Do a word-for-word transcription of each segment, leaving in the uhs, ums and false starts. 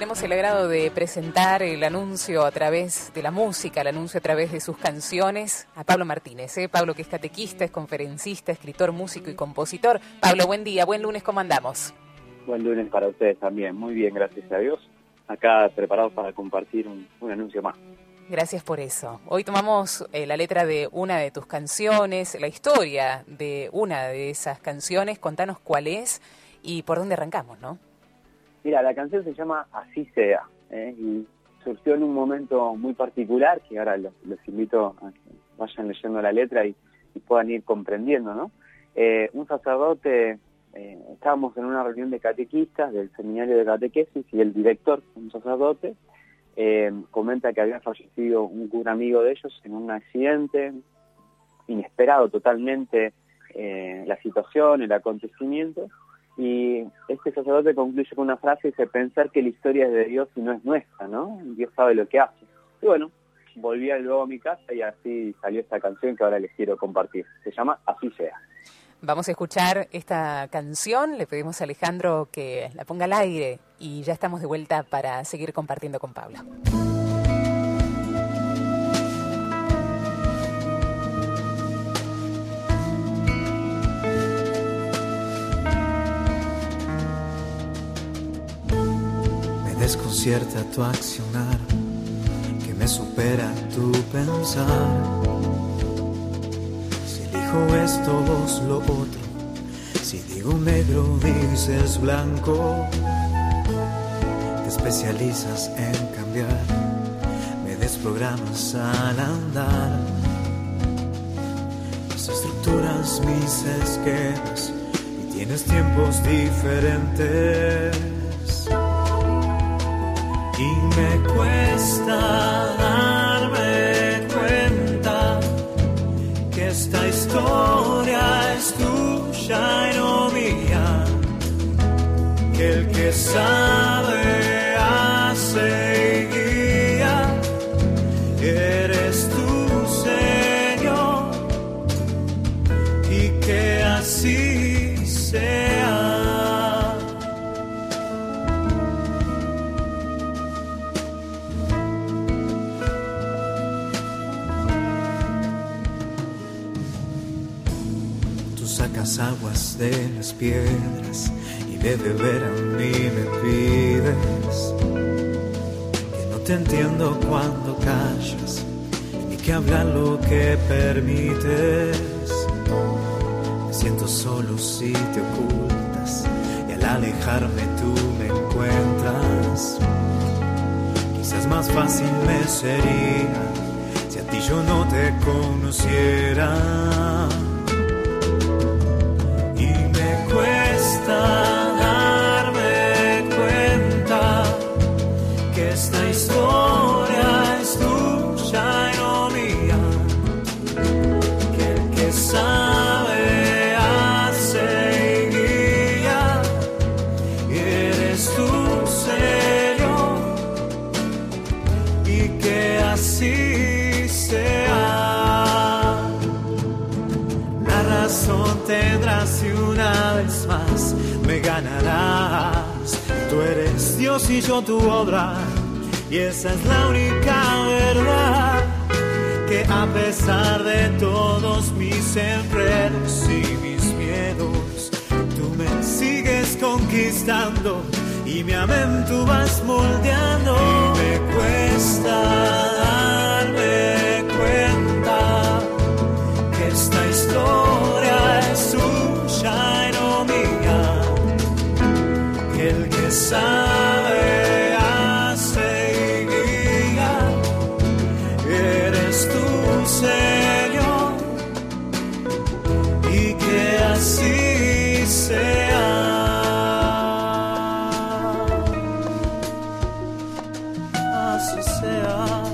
tenemos el agrado de presentar el anuncio a través de la música, el anuncio a través de sus canciones, a Pablo Martínez. ¿eh? Pablo, que es catequista, es conferencista, escritor, músico y compositor. Pablo, buen día, buen lunes, ¿cómo andamos? Buen lunes para ustedes también, muy bien, gracias a Dios. Acá preparados para compartir un, un anuncio más. Gracias por eso. Hoy tomamos eh, la letra de una de tus canciones, la historia de una de esas canciones. Contanos cuál es y por dónde arrancamos, ¿no? Mira, la canción se llama Así Sea, ¿eh? y surgió en un momento muy particular, que ahora los, los invito a que vayan leyendo la letra y, y puedan ir comprendiendo, ¿no? Eh, un sacerdote, eh, estábamos en una reunión de catequistas del seminario de catequesis y el director, un sacerdote, eh, comenta que había fallecido un cura amigo de ellos en un accidente, inesperado totalmente eh, la situación, el acontecimiento. Y este sacerdote concluye con una frase, dice, pensar que la historia es de Dios y no es nuestra, ¿no? Dios sabe lo que hace. Y bueno, volví luego a mi casa y así salió esta canción que ahora les quiero compartir. Se llama Así Sea. Vamos a escuchar esta canción, le pedimos a Alejandro que la ponga al aire y ya estamos de vuelta para seguir compartiendo con Pablo. Desconcierta tu accionar, que me supera tu pensar. Si elijo esto, vos lo otro. Si digo negro, dices blanco. Te especializas en cambiar, me desprogramas al andar. Mis estructuras, mis esquemas, y tienes tiempos diferentes. Y me cuesta darme cuenta que esta historia es tuya y no mía, que el que sabe hace y guía, eres tú, Señor, y que así sea. Sacas aguas de las piedras y de beber a mí me pides. Que no te entiendo cuando callas, ni que hablar lo que permites. Me siento solo si te ocultas y al alejarme tú me encuentras. Quizás más fácil me sería si a ti yo no te conociera. Darme cuenta que esta historia es tuya y no mía, que el que sabe hace y guía, y eres tú, Señor, y que así sea. La razón tendrás y una vez más me ganarás. Tú eres Dios y yo tu obra, y esa es la única verdad. Que a pesar de todos mis enredos y mis miedos, tú me sigues conquistando y mi amén tú vas moldeando. Y me cuesta darme cuenta que esta historia es tuya y no mía, que el que sabe hace y guía, eres tú, Señor, y que así sea. Así sea.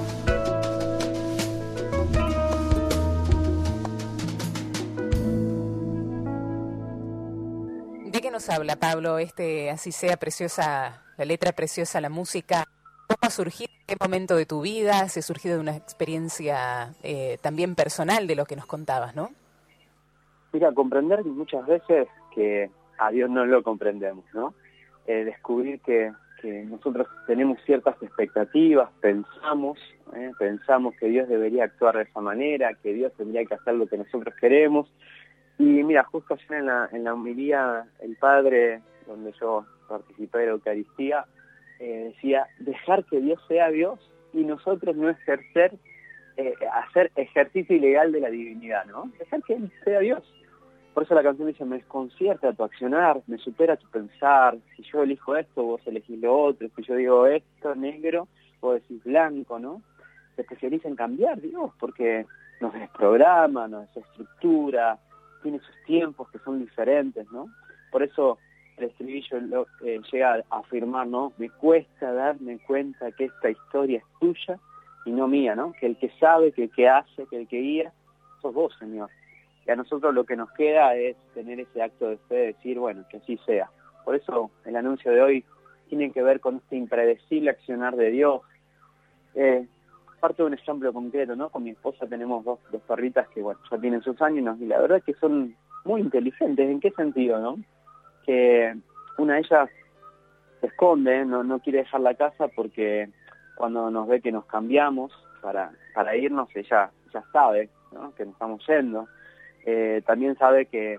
¿De qué nos habla, Pablo, este Así Sea, preciosa, la letra preciosa, la música? ¿Cómo ha surgido? ¿En qué momento de tu vida? ¿Se ha surgido de una experiencia eh, también personal de lo que nos contabas, no? Mira, comprender muchas veces que a Dios no lo comprendemos, ¿no? Eh, descubrir que, que nosotros tenemos ciertas expectativas, pensamos, ¿eh? pensamos que Dios debería actuar de esa manera, que Dios tendría que hacer lo que nosotros queremos. Y mira, justo ayer en la, en la homilía, el padre, donde yo participé de la Eucaristía, eh, decía, dejar que Dios sea Dios y nosotros no ejercer, eh, hacer ejercicio ilegal de la divinidad, ¿no? Dejar que Él sea Dios. Por eso la canción dice, me desconcierta tu accionar, me supera tu pensar, si yo elijo esto, vos elegís lo otro, si yo digo esto, negro, vos decís blanco, ¿no? Se especializa en cambiar Dios, porque nos desprograma, nos desestructura, tiene sus tiempos que son diferentes, ¿no? Por eso el estribillo lo, eh, llega a afirmar, ¿no? Me cuesta darme cuenta que esta historia es tuya y no mía, ¿no? Que el que sabe, que el que hace, que el que guía, sos vos, Señor. Y a nosotros lo que nos queda es tener ese acto de fe, de decir, bueno, que así sea. Por eso el anuncio de hoy tiene que ver con este impredecible accionar de Dios. Eh, parte de un ejemplo concreto, ¿no? Con mi esposa tenemos dos, dos perritas que, bueno, ya tienen sus años y la verdad es que son muy inteligentes. ¿En qué sentido, no? Que una de ellas se esconde, no, no quiere dejar la casa porque cuando nos ve que nos cambiamos para, para irnos, ella ya sabe, ¿no? Que nos estamos yendo. Eh, también sabe que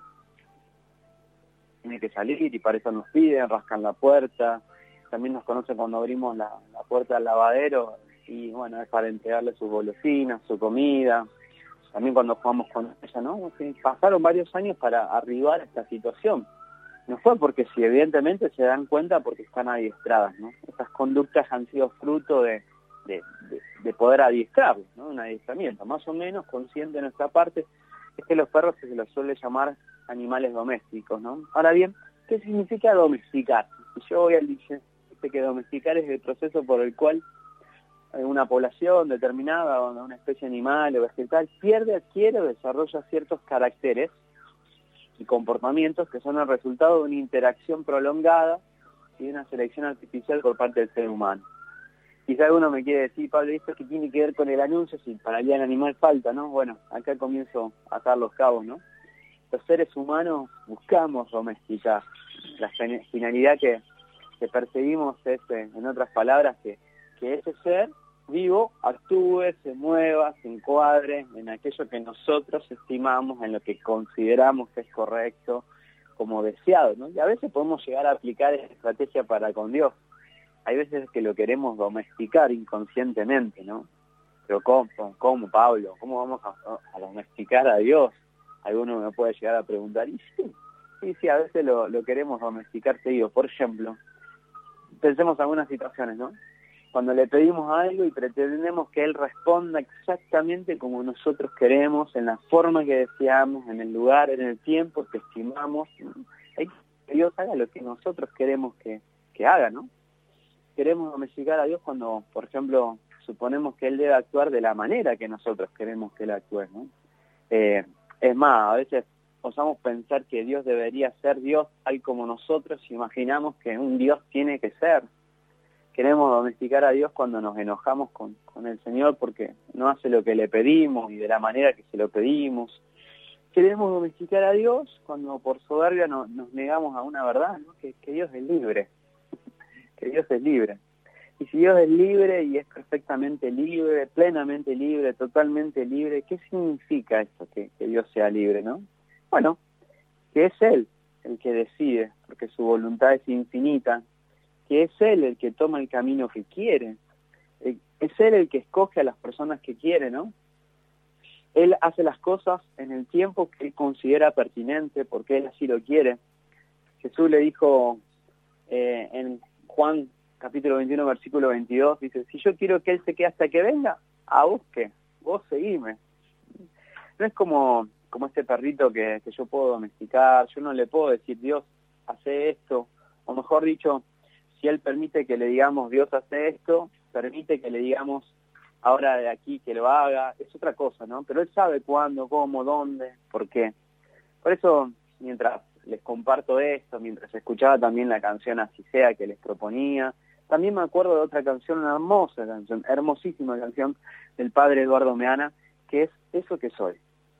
tiene que salir y para eso nos piden, rascan la puerta. También nos conoce cuando abrimos la, la puerta del lavadero y bueno, es para entregarle sus golosinas, su comida. También cuando jugamos con ella, ¿no? Sí, pasaron varios años para arribar a esta situación. No fue porque sí, evidentemente se dan cuenta porque están adiestradas, ¿no? Estas conductas han sido fruto de, de, de, de poder adiestrarlos, ¿no? Un adiestramiento, más o menos consciente de nuestra parte. Es que los perros se los suele llamar animales domésticos, ¿no? Ahora bien, ¿qué significa domesticar? Si yo voy al diccionario, dice que domesticar es el proceso por el cual una población determinada, o una especie animal o vegetal, pierde, adquiere o desarrolla ciertos caracteres y comportamientos que son el resultado de una interacción prolongada y de una selección artificial por parte del ser humano. Quizá alguno me quiere decir, Pablo, ¿esto qué tiene que ver con el anuncio? Si para el día del animal falta, ¿no? Bueno, acá comienzo a atar los cabos, ¿no? Los seres humanos buscamos domesticar. La finalidad que, que perseguimos es, en otras palabras, que, que ese ser vivo actúe, se mueva, se encuadre en aquello que nosotros estimamos, en lo que consideramos que es correcto, como deseado, ¿no? Y a veces podemos llegar a aplicar esa estrategia para con Dios. Hay veces que lo queremos domesticar inconscientemente, ¿no? Pero ¿cómo, cómo Pablo? ¿Cómo vamos a, a domesticar a Dios? Alguno me puede llegar a preguntar. Y sí, sí, sí, a veces lo, lo queremos domesticar seguido. Por ejemplo, pensemos algunas situaciones, ¿no? Cuando le pedimos algo y pretendemos que Él responda exactamente como nosotros queremos, en la forma que deseamos, en el lugar, en el tiempo que estimamos, ¿no? Hay que Dios haga lo que nosotros queremos que, que haga, ¿no? Queremos domesticar a Dios cuando, por ejemplo, suponemos que Él debe actuar de la manera que nosotros queremos que Él actúe, ¿no? Eh, es más, a veces osamos pensar que Dios debería ser Dios tal como nosotros imaginamos que un Dios tiene que ser. Queremos domesticar a Dios cuando nos enojamos con, con el Señor porque no hace lo que le pedimos y de la manera que se lo pedimos. Queremos domesticar a Dios cuando por soberbia no, nos negamos a una verdad, ¿no? que, que Dios es libre. Que Dios es libre. Y si Dios es libre y es perfectamente libre, plenamente libre, totalmente libre, ¿qué significa esto, que, que Dios sea libre, no? Bueno, que es Él el que decide, porque su voluntad es infinita, que es Él el que toma el camino que quiere, es Él el que escoge a las personas que quiere, ¿no? Él hace las cosas en el tiempo que Él considera pertinente, porque Él así lo quiere. Jesús le dijo eh, en Juan capítulo veintiuno, versículo veintidós, dice, si yo quiero que Él se quede hasta que venga, a vos qué, vos seguime. No es como, como este perrito que, que yo puedo domesticar, yo no le puedo decir, Dios, hace esto, o mejor dicho, si Él permite que le digamos, Dios hace esto, permite que le digamos, ahora de aquí que lo haga, es otra cosa, ¿no? Pero Él sabe cuándo, cómo, dónde, por qué. Por eso, mientras les comparto esto, mientras escuchaba también la canción Así Sea que les proponía, también me acuerdo de otra canción, una hermosa canción, hermosísima canción del padre Eduardo Meana, que es Eso que soy.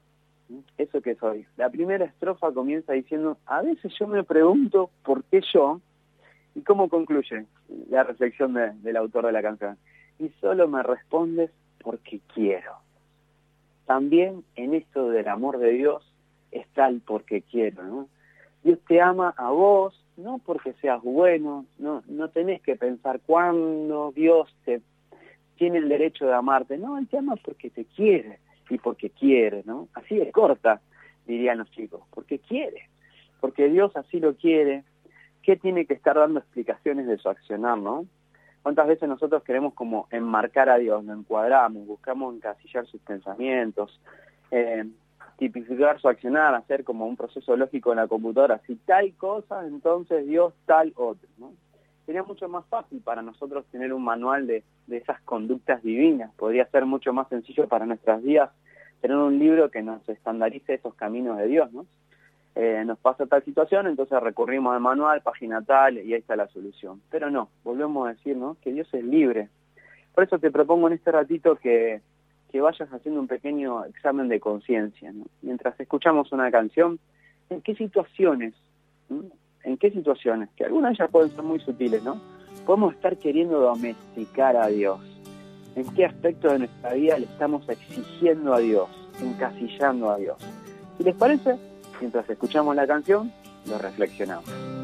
Eso que soy. La primera estrofa comienza diciendo, a veces yo me pregunto por qué yo, ¿Y cómo concluye la reflexión de, del autor de la canción? Y solo me respondes porque quiero. También en esto del amor de Dios está el porque quiero, ¿no? Dios te ama a vos, no porque seas bueno, no, no tenés que pensar cuándo Dios te tiene el derecho de amarte, no, Él te ama porque te quiere y porque quiere, ¿no? Así de corta, dirían los chicos, porque quiere, porque Dios así lo quiere. ¿Qué tiene que estar dando explicaciones de su accionar, no? ¿Cuántas veces nosotros queremos como enmarcar a Dios, lo encuadramos, buscamos encasillar sus pensamientos, eh, tipificar su accionar, hacer como un proceso lógico en la computadora? Si tal cosa, entonces Dios tal otro, ¿no? Sería mucho más fácil para nosotros tener un manual de, de esas conductas divinas. Podría ser mucho más sencillo para nuestras vidas tener un libro que nos estandarice esos caminos de Dios, ¿no? Eh, nos pasa tal situación, entonces recurrimos al manual, página tal, y ahí está la solución. Pero no, volvemos a decir, ¿no?, que Dios es libre. Por eso te propongo en este ratito que, que vayas haciendo un pequeño examen de conciencia, ¿no? Mientras escuchamos una canción, ¿en qué situaciones, ¿no? en qué situaciones, que algunas ya pueden ser muy sutiles, ¿no?, podemos estar queriendo domesticar a Dios? ¿En qué aspecto de nuestra vida le estamos exigiendo a Dios, encasillando a Dios? Si les parece, mientras escuchamos la canción, lo reflexionamos.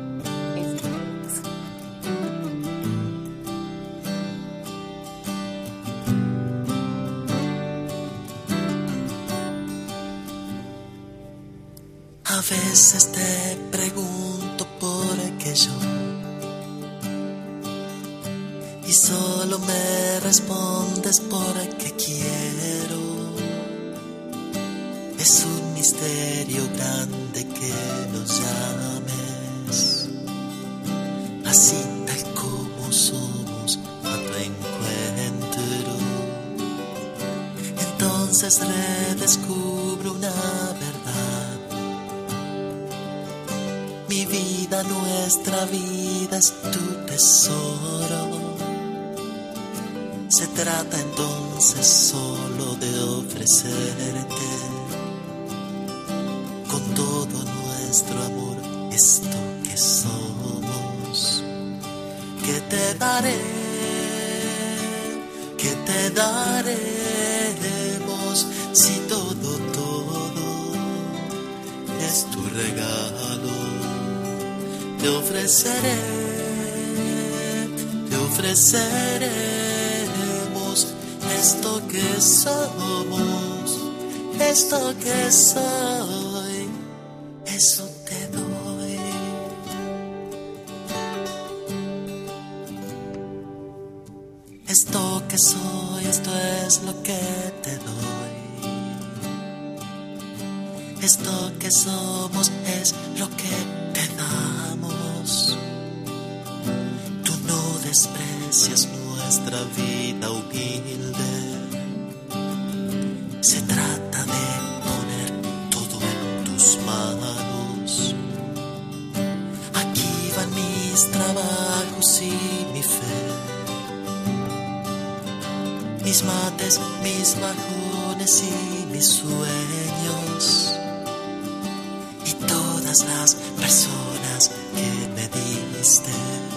A veces te pregunto por qué yo, y solo me respondes porque quiero. Es un misterio grande que nos llames, así tal como somos a tu encuentro. Entonces redescubro una verdad: mi vida, nuestra vida es tu tesoro. Se trata entonces solo de ofrecerte con todo nuestro amor esto que somos. ¿Qué te daré? ¿Qué te daremos si todo, todo es tu regalo? Te ofreceré, te ofreceré esto que somos, esto que soy, eso te doy. Esto que soy, esto es lo que te doy. Esto que somos es lo que te damos. Tú no desprecias nuestra vida humilde. Se trata de poner todo en tus manos. Aquí van mis trabajos y mi fe, mis mates, mis bajones y mis sueños, y todas las personas que me diste.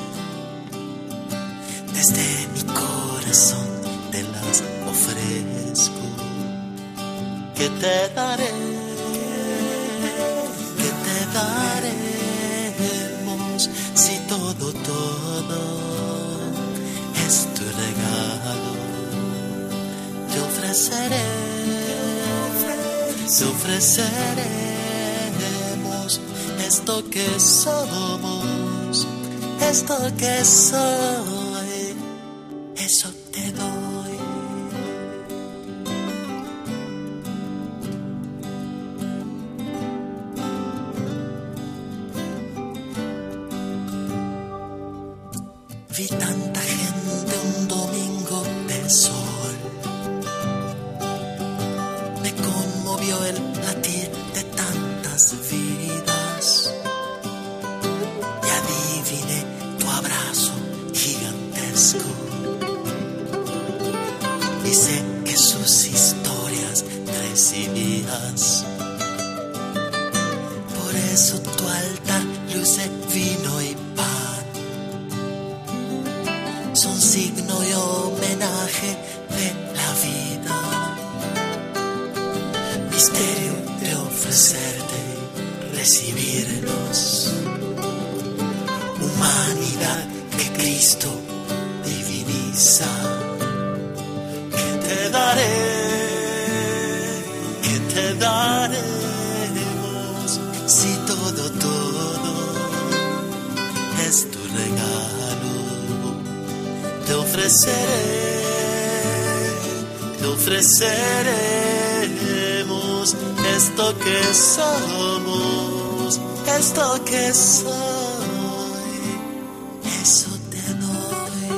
Desde mi corazón te las ofrezco. ¿Qué te daré? ¿Qué te daremos si todo, todo es tu regalo? Te ofreceré, te ofreceremos esto que somos, esto que soy, eso te doy. Vi tanta gente un domingo de sol, me conmovió el latir de tantas vidas, y adiviné tu abrazo gigantesco, y sé que sus historias recibías. Por eso tu altar luce vino y pan, signo y homenaje de la vida. Misterio de ofrecerte, recibirnos. Humanidad que Cristo diviniza. Que te daré, que te daremos, si todo, todo es tu regalo. Te ofreceré, te ofreceremos esto que somos, esto que soy, eso te doy.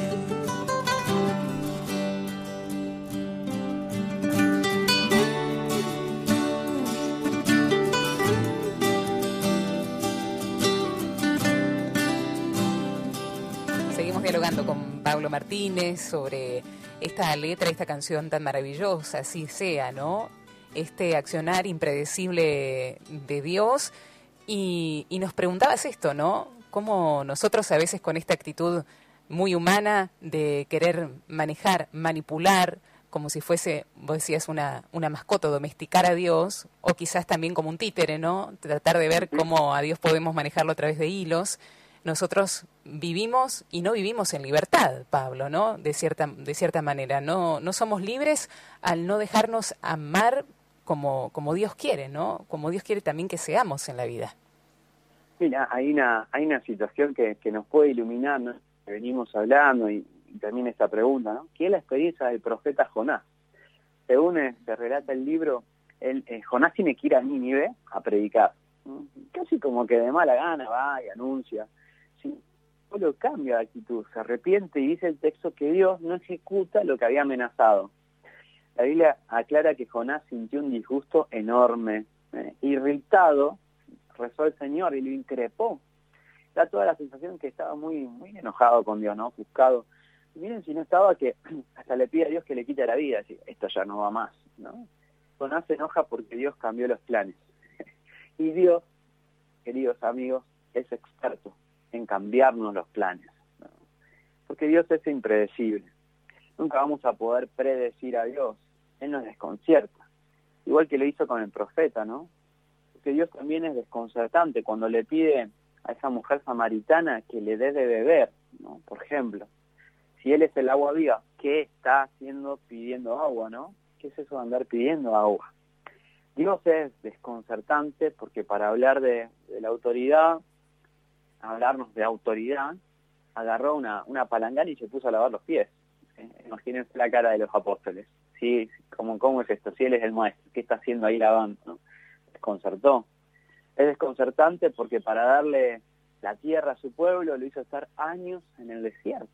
Seguimos dialogando con Pablo Martínez sobre esta letra, esta canción tan maravillosa, Así sea, ¿no? Este accionar impredecible de Dios. Y, y nos preguntabas esto, ¿no? Cómo nosotros a veces con esta actitud muy humana de querer manejar, manipular, como si fuese, vos decías, una, una mascota, domesticar a Dios, o quizás también como un títere, ¿no? Tratar de ver cómo a Dios podemos manejarlo a través de hilos. Nosotros vivimos y no vivimos en libertad, Pablo, ¿no? De cierta, de cierta manera. No, no somos libres al no dejarnos amar como, como Dios quiere, ¿no? Como Dios quiere también que seamos en la vida. Mira, hay una, hay una situación que, que nos puede iluminar, ¿no? Que venimos hablando y, y también esta pregunta, ¿no? ¿Qué es la experiencia del profeta Jonás? Según eh, se relata el libro, el, eh, Jonás tiene que ir a Nínive a predicar, ¿no? Casi como que de mala gana va y anuncia. Sí, solo cambia de actitud, se arrepiente y dice el texto que Dios no ejecuta lo que había amenazado. La Biblia aclara que Jonás sintió un disgusto enorme, eh, irritado, rezó al Señor y lo increpó. Da toda la sensación que estaba muy muy enojado con Dios, ¿no? Ofuscado. Y miren si no estaba que hasta le pide a Dios que le quite la vida, así, esto ya no va más, ¿no? Jonás se enoja porque Dios cambió los planes. Y Dios, queridos amigos, es experto en cambiarnos los planes, ¿no? Porque Dios es impredecible. Nunca vamos a poder predecir a Dios. Él nos desconcierta. Igual que lo hizo con el profeta, ¿no? Porque Dios también es desconcertante cuando le pide a esa mujer samaritana que le dé de beber, ¿no? Por ejemplo, si Él es el agua viva, ¿qué está haciendo pidiendo agua, no? ¿Qué es eso de andar pidiendo agua? Dios es desconcertante porque para hablar de, de la autoridad, hablarnos de autoridad, agarró una, una palangana y se puso a lavar los pies. ¿Eh? Imagínense la cara de los apóstoles. ¿Sí? ¿Cómo, ¿Cómo es esto? Si Él es el maestro, ¿qué está haciendo ahí lavando? ¿No? Desconcertó. Es desconcertante porque para darle la tierra a su pueblo lo hizo estar años en el desierto.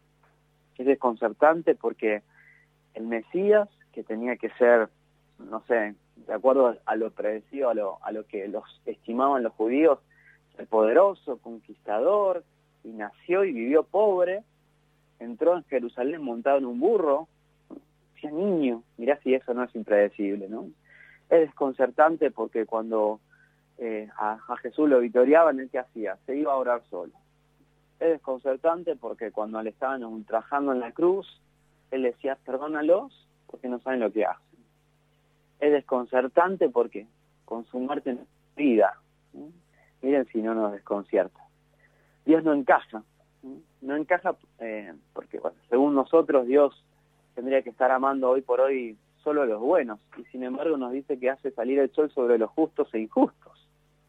Es desconcertante porque el Mesías, que tenía que ser, no sé, de acuerdo a lo predecido, a lo, a lo que los estimaban los judíos, ser poderoso, conquistador, y nació y vivió pobre, entró en Jerusalén montado en un burro, decía niño, mirá si eso no es impredecible, ¿no? Es desconcertante porque cuando eh, a, a Jesús lo vitoreaban, ¿él qué hacía? Se iba a orar solo. Es desconcertante porque cuando le estaban ultrajando en la cruz, él decía, perdónalos porque no saben lo que hacen. Es desconcertante porque con su muerte en vida, ¿no? Miren si no nos desconcierta. Dios no encaja, ¿no? No encaja eh, porque, bueno, según nosotros, Dios tendría que estar amando hoy por hoy solo a los buenos, y sin embargo nos dice que hace salir el sol sobre los justos e injustos.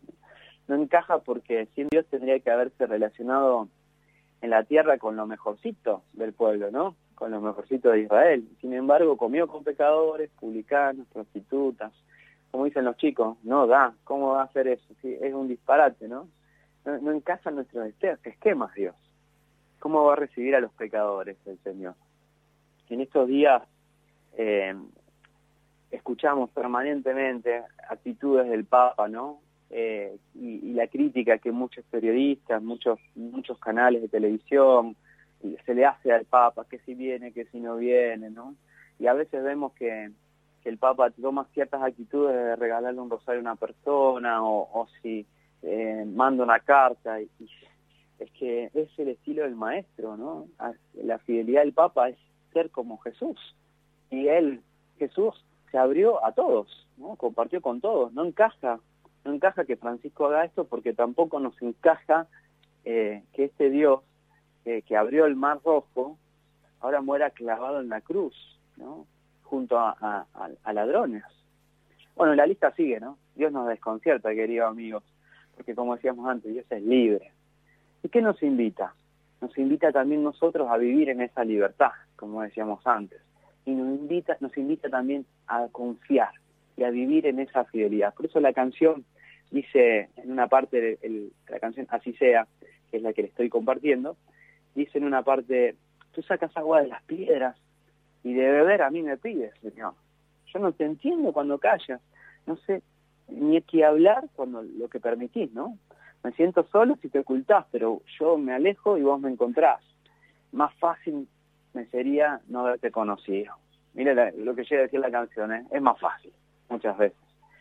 No encaja porque sin Dios tendría que haberse relacionado en la tierra con lo mejorcito del pueblo, ¿no? Con lo mejorcito de Israel. Sin embargo, comió con pecadores, publicanos, prostitutas. Como dicen los chicos, no da, ¿cómo va a hacer eso? Sí, es un disparate, ¿no? No, no encaja en nuestros esquemas Dios. ¿Cómo va a recibir a los pecadores el Señor? En estos días eh, escuchamos permanentemente actitudes del Papa, ¿no? Eh, y, y la crítica que muchos periodistas, muchos muchos canales de televisión se le hace al Papa, que si viene, que si no viene, ¿no? Y a veces vemos que, que el Papa toma ciertas actitudes de regalarle un rosario a una persona, o, o si eh, manda una carta, y, y es que es el estilo del maestro, ¿no? La fidelidad del Papa es ser como Jesús. Y él, Jesús, se abrió a todos, ¿no? Compartió con todos. No encaja, no encaja que Francisco haga esto porque tampoco nos encaja eh, que este Dios eh, que abrió el Mar Rojo ahora muera clavado en la cruz, ¿no? Junto a, a, a ladrones. Bueno, la lista sigue, ¿no? Dios nos desconcierta, queridos amigos, porque como decíamos antes, Dios es libre. ¿Y qué nos invita? Nos invita también nosotros a vivir en esa libertad, como decíamos antes. Y nos invita, nos invita también a confiar y a vivir en esa fidelidad. Por eso la canción dice, en una parte de el, la canción Así Sea, que es la que le estoy compartiendo, dice en una parte, tú sacas agua de las piedras y de beber a mí me pides, Señor. Yo no te entiendo cuando callas, no sé ni qué hablar cuando lo que permitís, ¿no? Me siento solo si te ocultás, pero yo me alejo y vos me encontrás. Más fácil me sería no haberte conocido. Mira la, lo que llega a decir la canción, ¿eh? Es más fácil, muchas veces.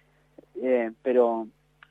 Eh, pero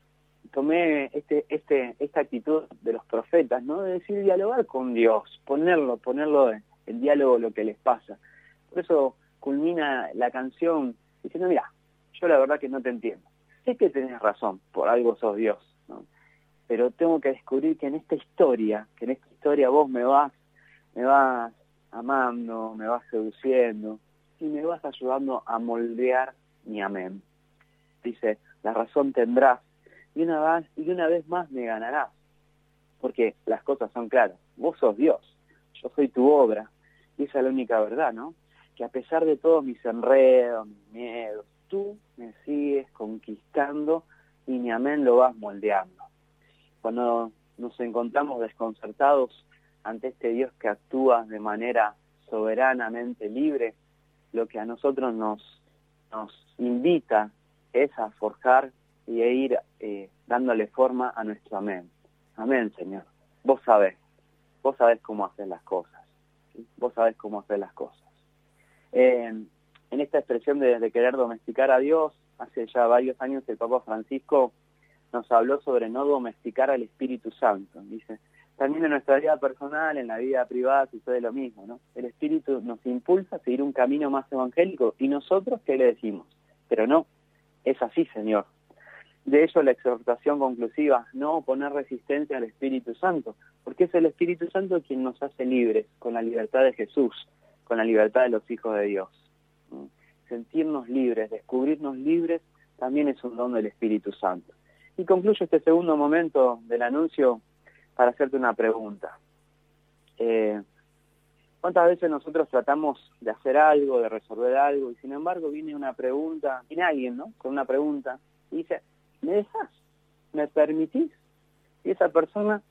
tomé este, este, esta actitud de los profetas, ¿no? De decir dialogar con Dios, ponerlo, ponerlo en, en diálogo lo que les pasa. Por eso culmina la canción diciendo, mira, yo la verdad que no te entiendo. Sé que tenés razón, por algo sos Dios, ¿no? Pero tengo que descubrir que en esta historia, que en esta historia vos me vas, me vas amando, me vas seduciendo y me vas ayudando a moldear mi amén. Dice, la razón tendrás y una vez, y una vez más me ganarás. Porque las cosas son claras. Vos sos Dios, yo soy tu obra. Y esa es la única verdad, ¿no? Que a pesar de todos mis enredos, mis miedos, tú me sigues conquistando y mi amén lo vas moldeando. Cuando nos encontramos desconcertados ante este Dios que actúa de manera soberanamente libre, lo que a nosotros nos, nos invita es a forjar y a ir eh, dándole forma a nuestro amén. Amén, Señor. Vos sabés, vos sabés cómo hacer las cosas, ¿sí? Vos sabés cómo hacer las cosas. Eh, en esta expresión de, de querer domesticar a Dios, hace ya varios años el Papa Francisco nos habló sobre no domesticar al Espíritu Santo. Dice, también en nuestra vida personal, en la vida privada, sucede lo mismo, ¿no? El Espíritu nos impulsa a seguir un camino más evangélico y nosotros, ¿qué le decimos? Pero no, es así, Señor. De ello la exhortación conclusiva, no poner resistencia al Espíritu Santo, porque es el Espíritu Santo quien nos hace libres, con la libertad de Jesús, con la libertad de los hijos de Dios. Sentirnos libres, descubrirnos libres, también es un don del Espíritu Santo. Y concluyo este segundo momento del anuncio para hacerte una pregunta. Eh, ¿Cuántas veces nosotros tratamos de hacer algo, de resolver algo, y sin embargo viene una pregunta, viene alguien, ¿no?, con una pregunta, y dice, ¿me dejas? ¿Me permitís? Y esa persona,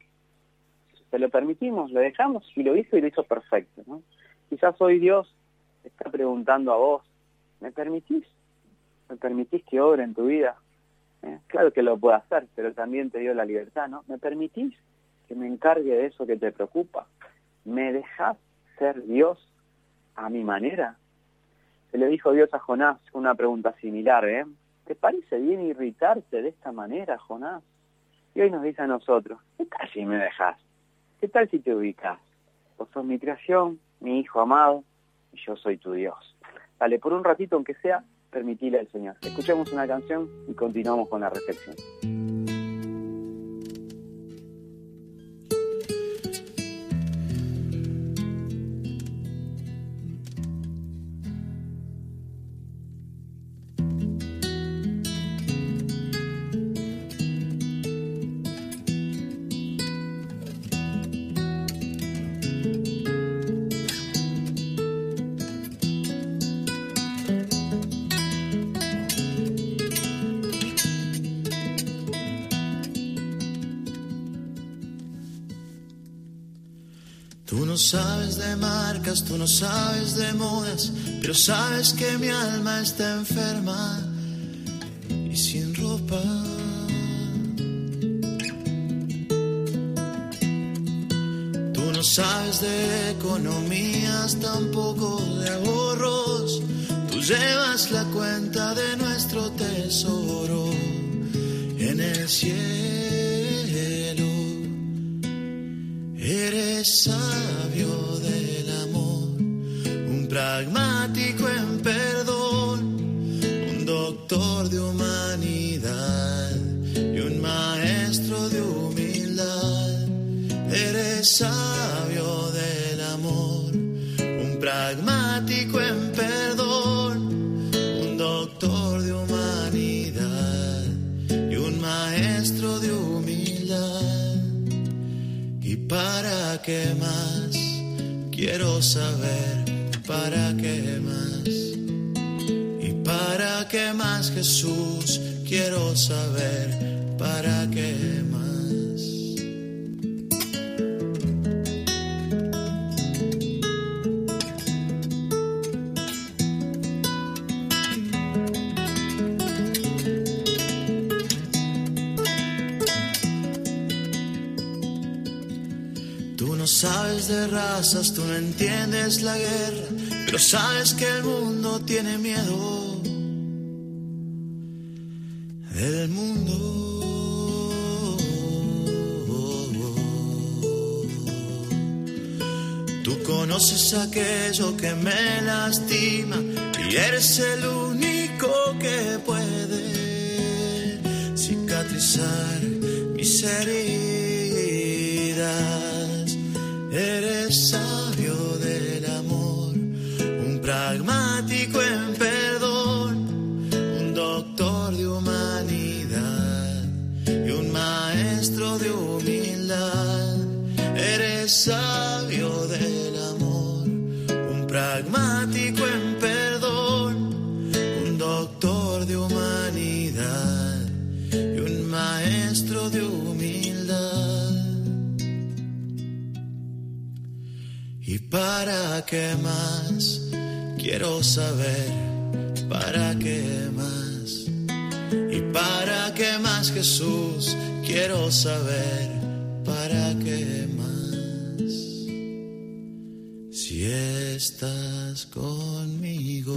se lo permitimos, lo dejamos, y lo hizo y lo hizo perfecto, ¿no? Quizás hoy Dios te está preguntando a vos, ¿me permitís? ¿Me permitís que obre en tu vida? Eh, claro que lo puedo hacer, pero también te dio la libertad, ¿no? ¿Me permitís que me encargue de eso que te preocupa? ¿Me dejás ser Dios a mi manera? Se le dijo Dios a Jonás una pregunta similar, ¿eh? ¿Te parece bien irritarte de esta manera, Jonás? Y hoy nos dice a nosotros, ¿qué tal si me dejás? ¿Qué tal si te ubicás? Vos sos mi creación, mi hijo amado, y yo soy tu Dios. Dale, por un ratito, aunque sea, permitile al Señor. Escuchemos una canción y continuamos con la reflexión. Tú no sabes de marcas, tú no sabes de modas, pero sabes que mi alma está enferma y sin ropa. Tú no sabes de economías, tampoco de ahorros. Tú llevas la cuenta de nuestro tesoro en el cielo. doctor de humanidad y un maestro de humildad. Eres sabio del amor, un pragmático en perdón, un doctor de humanidad y un maestro de humildad. ¿Y para qué más? Quiero saber, ¿para qué más? ¿Y para qué más, Jesús? Quiero saber, ¿para qué más? Tú no sabes de razas, tú no entiendes la guerra, pero sabes que el mundo tiene miedo del mundo. Tú conoces aquello que me lastima y eres el único que puede cicatrizar mis heridas. Eres sabio del amor, un pragmático en perdón, un doctor de humanidad y un maestro de humildad. Eres sabio del amor, un pragmático en perdón, un doctor de humanidad y un maestro de humildad. ¿Y para qué más? Quiero saber, ¿para qué más? ¿Y para qué más, Jesús? Quiero saber, ¿para qué más? Si estás conmigo.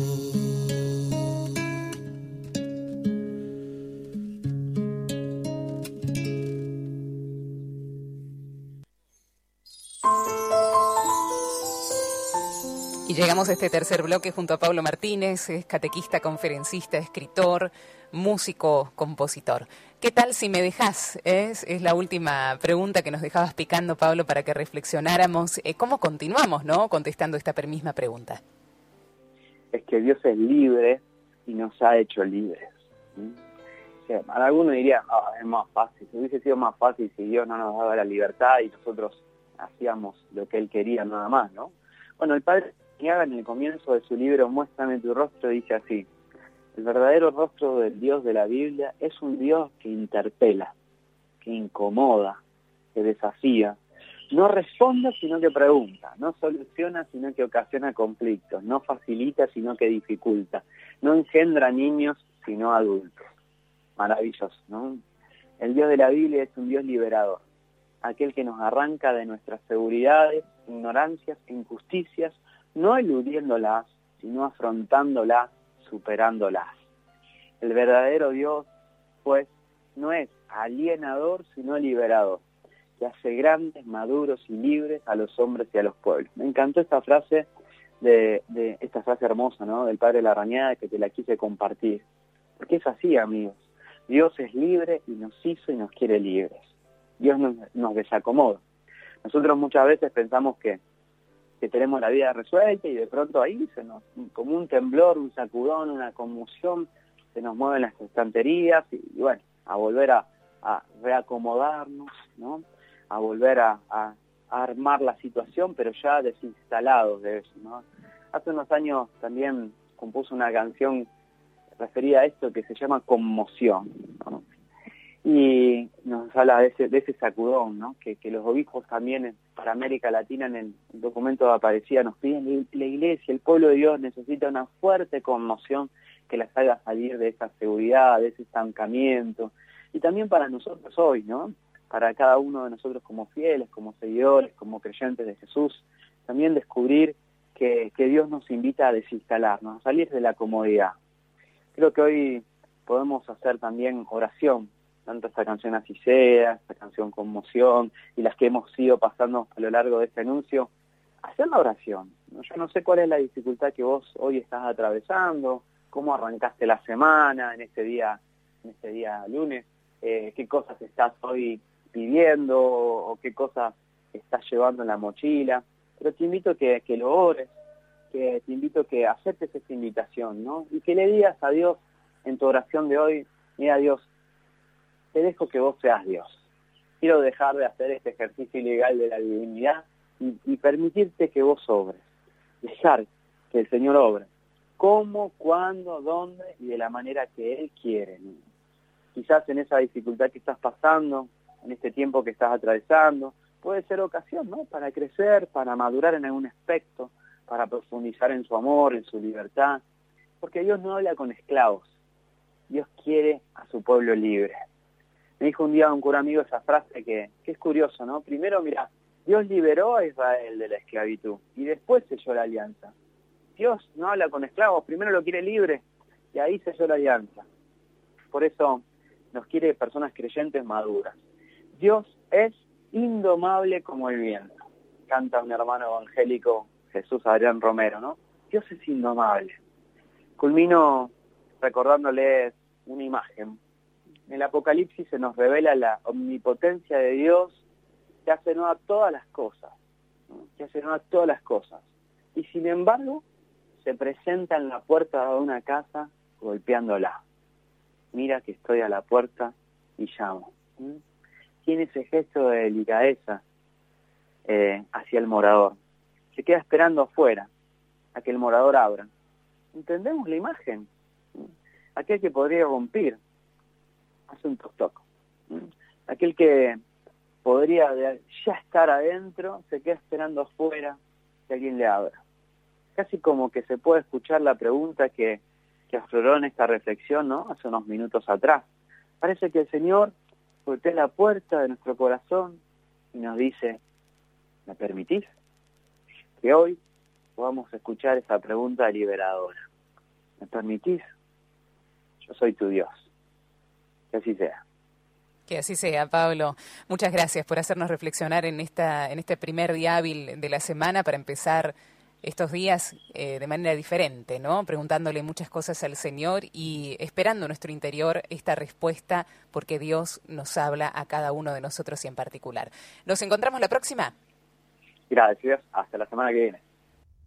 Y llegamos a este tercer bloque junto a Pablo Martínez, es catequista, conferencista, escritor, músico, compositor. ¿Qué tal si me dejás? Es, es la última pregunta que nos dejabas picando, Pablo, para que reflexionáramos. Eh, ¿Cómo continuamos, no, contestando esta misma pregunta? Es que Dios es libre y nos ha hecho libres. ¿Mm? O sea, alguno diría, oh, es más fácil, si hubiese sido más fácil si Dios no nos daba la libertad y nosotros hacíamos lo que Él quería nada más, ¿no? Bueno, el Padre Niaga en el comienzo de su libro Muéstrame tu rostro dice así: el verdadero rostro del Dios de la Biblia es un Dios que interpela, que incomoda, que desafía, no responde sino que pregunta, no soluciona sino que ocasiona conflictos, no facilita sino que dificulta, no engendra niños sino adultos. Maravilloso, ¿no? El Dios de la Biblia es un Dios liberador, aquel que nos arranca de nuestras seguridades, ignorancias, injusticias, no eludiéndolas, sino afrontándolas, superándolas. El verdadero Dios, pues, no es alienador, sino liberador, que hace grandes, maduros y libres a los hombres y a los pueblos. Me encantó esta frase, de, de esta frase hermosa, ¿no?, del Padre Larrañaga, que te la quise compartir. Porque es así, amigos. Dios es libre y nos hizo y nos quiere libres. Dios nos, nos desacomoda. Nosotros muchas veces pensamos que que tenemos la vida resuelta y de pronto ahí se nos, como un temblor, un sacudón, una conmoción, se nos mueven las estanterías y, y bueno, a volver a, a reacomodarnos, ¿no? A volver a, a, a armar la situación, pero ya desinstalados de eso, ¿no? Hace unos años también compuso una canción referida a esto que se llama Conmoción, ¿no? Y nos habla de ese, de ese sacudón, ¿no? Que, que los obispos también para América Latina en el documento de Aparecida nos piden: la Iglesia, el pueblo de Dios necesita una fuerte conmoción que las haga salir de esa seguridad, de ese estancamiento. Y también para nosotros hoy, ¿no? Para cada uno de nosotros como fieles, como seguidores, como creyentes de Jesús, también descubrir que, que Dios nos invita a desinstalarnos, a salir de la comodidad. Creo que hoy podemos hacer también oración, tanto esta canción Así Sea, esta canción Conmoción, y las que hemos ido pasando a lo largo de este anuncio, hacer la oración, ¿no? Yo no sé cuál es la dificultad que vos hoy estás atravesando, cómo arrancaste la semana en este día, en este día lunes, eh, qué cosas estás hoy pidiendo o qué cosas estás llevando en la mochila. Pero te invito a que, que lo ores, que te invito a que aceptes esta invitación, ¿no? Y que le digas a Dios en tu oración de hoy, mira Dios, te dejo que vos seas Dios. Quiero dejar de hacer este ejercicio ilegal de la divinidad y, y permitirte que vos obres. Dejar que el Señor obre. Cómo, cuándo, dónde y de la manera que Él quiere, ¿no? Quizás en esa dificultad que estás pasando, en este tiempo que estás atravesando, puede ser ocasión, ¿no? Para crecer, para madurar en algún aspecto, para profundizar en su amor, en su libertad. Porque Dios no habla con esclavos. Dios quiere a su pueblo libre. Me dijo un día un cura amigo esa frase que, que es curioso, ¿no? Primero, mira, Dios liberó a Israel de la esclavitud y después selló la alianza. Dios no habla con esclavos, primero lo quiere libre y ahí selló la alianza. Por eso nos quiere personas creyentes maduras. Dios es indomable como el viento. Canta un hermano evangélico, Jesús Adrián Romero, ¿no? Dios es indomable. Culmino recordándoles una imagen. En el Apocalipsis se nos revela la omnipotencia de Dios que hace nuevas todas las cosas, ¿no? Que hace nuevas todas las cosas. Y sin embargo, se presenta en la puerta de una casa golpeándola. Mira que estoy a la puerta y llamo. ¿Mm? Tiene ese gesto de delicadeza eh, hacia el morador. Se queda esperando afuera a que el morador abra. ¿Entendemos la imagen? ¿Mm? Aquel que podría romper hace un toc-toc. ¿Mm? Aquel que podría ya estar adentro se queda esperando afuera que alguien le abra. Casi como que se puede escuchar la pregunta que, que afloró en esta reflexión, ¿no? Hace unos minutos atrás. Parece que el Señor golpea la puerta de nuestro corazón y nos dice, ¿me permitís? Que hoy podamos escuchar esa pregunta liberadora. ¿Me permitís? Yo soy tu Dios. Que así sea. Que así sea, Pablo. Muchas gracias por hacernos reflexionar en esta en este primer día hábil de la semana para empezar estos días eh, de manera diferente, ¿no? Preguntándole muchas cosas al Señor y esperando en nuestro interior esta respuesta porque Dios nos habla a cada uno de nosotros y en particular. ¿Nos encontramos la próxima? Gracias. Hasta la semana que viene.